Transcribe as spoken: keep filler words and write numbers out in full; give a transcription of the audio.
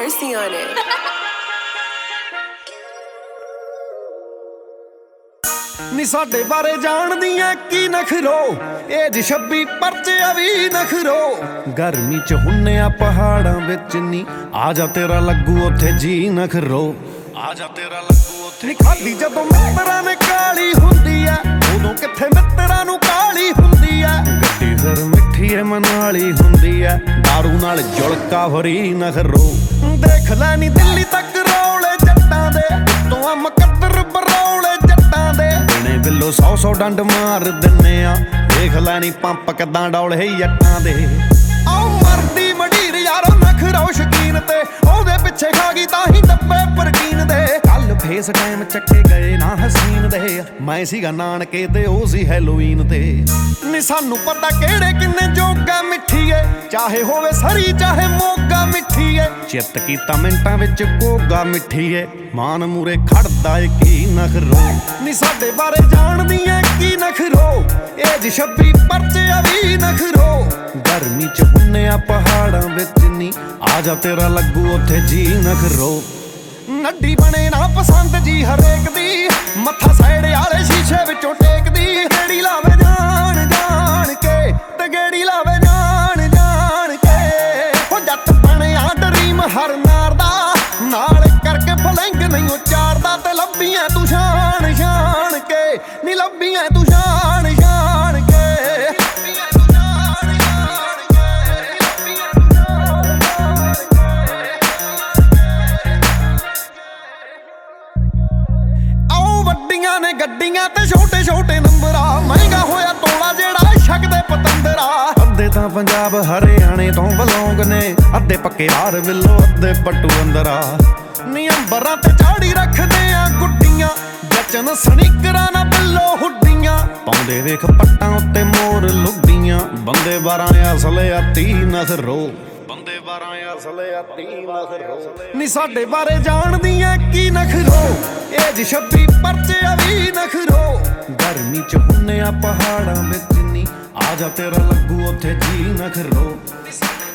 mercy on it. ਨੀ ਸਾਡੇ ਬਾਰੇ ਜਾਣਦੀਆਂ ਕੀ ਨਖਰੋ ਏਜ ਛੱਬੀ ਪਰਚਿਆ ਵੀ ਨਖਰੋ ਗਰਮੀ ਚ ਹੁੰਨੇ ਆ ਪਹਾੜਾਂ ਵਿੱਚ ਨੀ ਆ ਜਾ ਤੇਰਾ ਲੱਗੂ ਉੱਥੇ ਜੀ ਨਖਰੋ ਆ ਜਾ ਤੇਰਾ ਲੱਗੂ ਉੱਥੇ ਨੀ ਖਾਦੀ ਜਦੋਂ ਮਿੱਤਰਾਂ ਨੇ ਕਾਲੀ ਹੁੰਦੀ ਐ ਉਦੋਂ ਕਿੱਥੇ ਮਿੱਤਰਾਂ ਨੂੰ ਕਾਲੀ ਹੁੰਦੀ ਐ ਗੱਡੀ ਫਿਰ ਮਿੱਠੀ ਐ ਮਨਾਲੀ ਹੁੰਦੀ ਐ ਦਾਰੂ ਨਾਲ ਜੁਲਕਾ ਫਰੀ ਨਖਰੋ ਦੇਖ ਲੈ ਨੀ ਦਿੱਲੀ ਤੱਕ ਰੌਲੇ ਜੱਟਾਂ ਦੇ ਤੋਂ ਆ ਮੁਕੱਦਰ ਬਰੌਲੇ ਜੱਟਾਂ ਦੇ ਬਿੱਲੋ ਸੌ ਸੌ ਡੰਡ ਮਾਰ ਦਿੰਨੇ ਆ ਦੇਖ ਲੈਣੀ ਪੰਪ ਕਿੱਦਾਂ ਡੌਲੇ ਜੱਟਾਂ ਦੇ ਆਓ ਮਰਦੀ ਮਢੀਰ ਯਾਰੋ ਨਖਰੋ ਸ਼ਕੀਨ ਤੇ ਉਹਦੇ ਪਿੱਛੇ ਖਾ ਗਈ ਤਾਂ ਹੀ ਡੱਬੇ ਪ੍ਰਕੀਨ ਦੇ ਕੱਲ ਫੇਸ ਟਾਈਮ ਚੱਕੇ ਗਏ ਨਾ ਹਸੀਨ ਦੇ ਮੈਂ ਸੀਗਾ ਨਾਨਕੇ ਤੇ ਉਹ ਸੀ ਹੈਲੋਵੀਨ ਤੇ ਨੀ ਸਾਨੂੰ ਪਤਾ ਕਿਹੜੇ ਕਿੰਨੇ ਜੋਗਾ ਮਿੱਠੀਏ ਚਾਹੇ ਹੋਵੇ ਸਰੀ ਚਾਹੇ ਮੋਗਾ ਮਿੱਠੀਏ ਚਿੱਤ ਕੀਤਾ ਮਿੰਟਾਂ ਵਿੱਚ ਕੋਗਾ ਮਿੱਠੀਏ ਮਾਨ ਮੂਰੇ ਖੜਦਾ ਏ ਕੀ ਨਖਰੋ ਨੀ ਸਾਡੇ ਬਾਰੇ ਜਾਣਦੀ ਏ ਕੀ ਨਖਰੋ ਏਜ ਛੱਬੀ ਪਰਚਿਆ ਵੀ ਨਖਰੋ ਗਰਮੀ ਚ ਹੁੰਨੇ ਆ ਪਹਾੜਾਂ ਵਿੱਚ ਨੀ ਆ ਜਾ ਤੇਰਾ ਲੱਗੂ ਉੱਥੇ ਜੀ ਨਖਰੋ ਨੱਡੀ ਬਣੇ ਨਾ ਪਸੰਦ ਜੀ ਹਰੇਕ ਦੀ ਮੱਥਾ ਸਾਈਡ ਵਾਲੇ ਸ਼ੀਸ਼ੇ ਵਿੱਚੋਂ ਟੇਕਦੀ ਗੇੜੀ ਲਾਵੇ ਜਾਣ ਜਾਣ ਕੇ ਤੇ ਗੇੜੀ ਲਾਵੇ ਜਾਣ ਜਾਣ ਕੇ ਹੋ ਜੱਟ ਬਣਿਆ ਡਰੀਮ ਹਰ ਨਾਰ ਦਾ ਨਾਲ ਕਰਕੇ ਫਲੈਂਗ ਨਹੀਂ ਉਚਾਰਦਾ ਤੇ ਲੱਭੀਆਂ ਤੂੰ ਸ਼ਾਨ ਸ਼ਾਨ ਕੇ ਨੀ ਲੱਭੀਆਂ ਤੂੰ ਸ਼ਾਨ ਸ਼ਾਨ ਕੇ ਨੇ ਗੱਡੀਆਂ ਤੇ ਛੋਟੇ ਛੋਟੇ ਨੰਬਰ ਆ ਮਹਿੰਗਾ ਹੋਇਆ ਤੋਲਾ ਜਿਹੜਾ ਛਕਦੇ ਪਤੰਦਰਾ ਅੱਧੇ ਤਾਂ ਪੰਜਾਬ ਹਰਿਆਣੇ ਤੋਂ ਬਲੌਂਗ ਨੇ ਅੱਧੇ ਪੱਕੇ ਹਾਰ ਵਿੱਲੋ ਅੱਧੇ ਪੱਟੂ ਅੰਦਰਾ ਨੀ ਅੰਬਰਾਂ ਤੇ ਚਾੜੀ ਰੱਖਦੇ ਆ ਗੁੱਡੀਆਂ ਜਚਨ ਸਨੀਕਰਾਂ ਨਾ ਬਿੱਲੋ ਹੁੱਡੀਆਂ ਪਾਉਂਦੇ ਵੇਖ ਪੱਟਾਂ ਉੱਤੇ ਮੋਰ ਲੁੱਡੀਆਂ ਬੰਦੇ ਬਾਰਾਂ ਅਸਲੇ ਆ ਤੀ ਨਖਰੋ ਬੰਦੇ ਬਾਰਾਂ ਅਸਲੇ ਆ ਤੀ ਨਖਰੋ ਨੀ ਸਾਡੇ ਬਾਰੇ ਜਾਣਦੀ ਐ ਕੀ ਨਖਰੋ ਏਜ ਛੱਬੀ ਪਰਚਿਆ ਵੀ ਨਖਰੋ ਗਰਮੀ ਚ ਹੁੰਨੇ ਆ ਪਹਾੜਾਂ ਵਿੱਚ ਨੀ ਆ ਜਾ ਤੇਰਾ ਲੱਗੂ ਉੱਥੇ ਜੀ ਨਖਰੋ।